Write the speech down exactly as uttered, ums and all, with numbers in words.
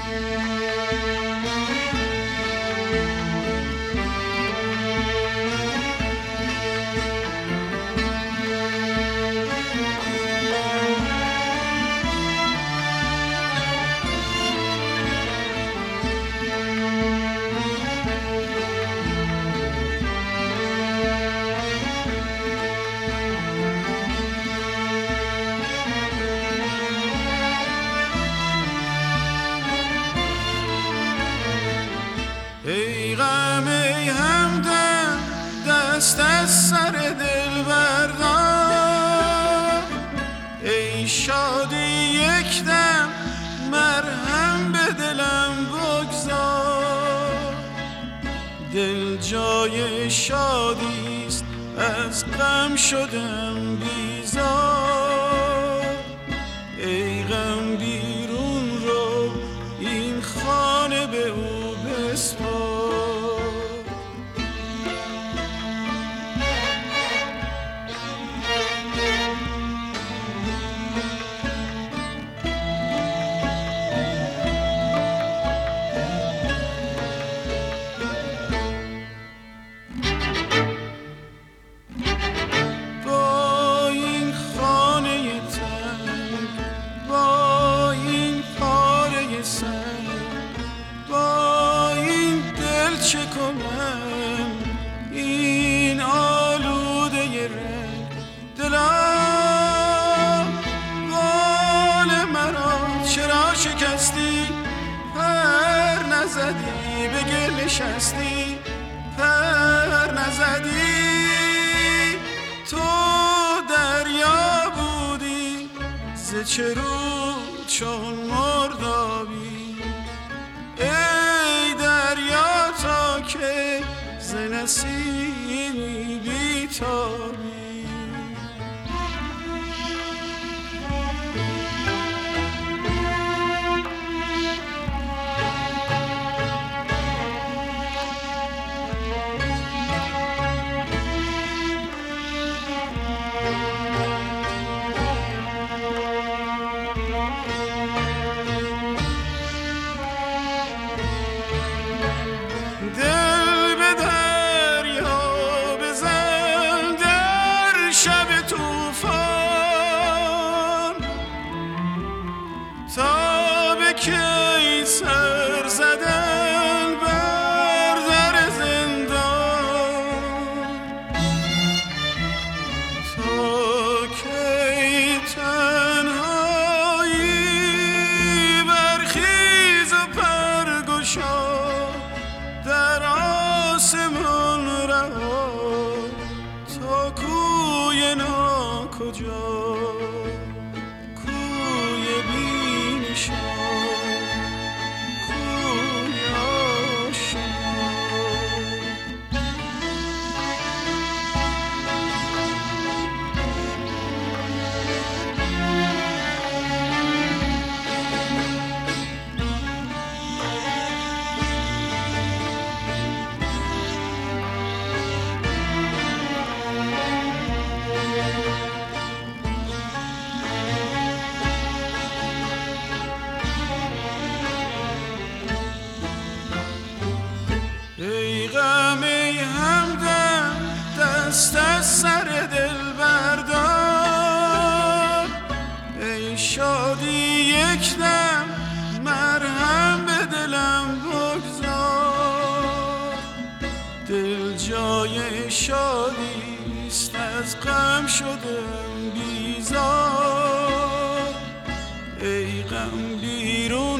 ای غم ای همدم دست از سر دل بردار، ای شادی یک دم مرهم به دلم بگذار. دل جای شادیست از غم شدم بیزار، ای غم بیرون رو این خانه به او بسپار. چه کنم این آلوده رنگ دلم، بال مرا چرا شکستی؟ پر نزدی به گل نشستی، پر نزدی. تو دریا بودی ز چه رو چون مردابی، ای دریا تا که ز نسیمی بیتابی. دل به دریا بزن در شب طوفان، تا به کی سر زدن بر در زندان، تا کی تنهایی برخیز و پرگشا در آسمان رها. تا کوی ناکجا کوی بی‌نشان، کوی آشنا. ای غم ای همدم دست از سر دل بردار، ای شادی یک دم مرهم به دلم بگذار. دل جای شادیست از غم شدم بیزار، ای غم بیرون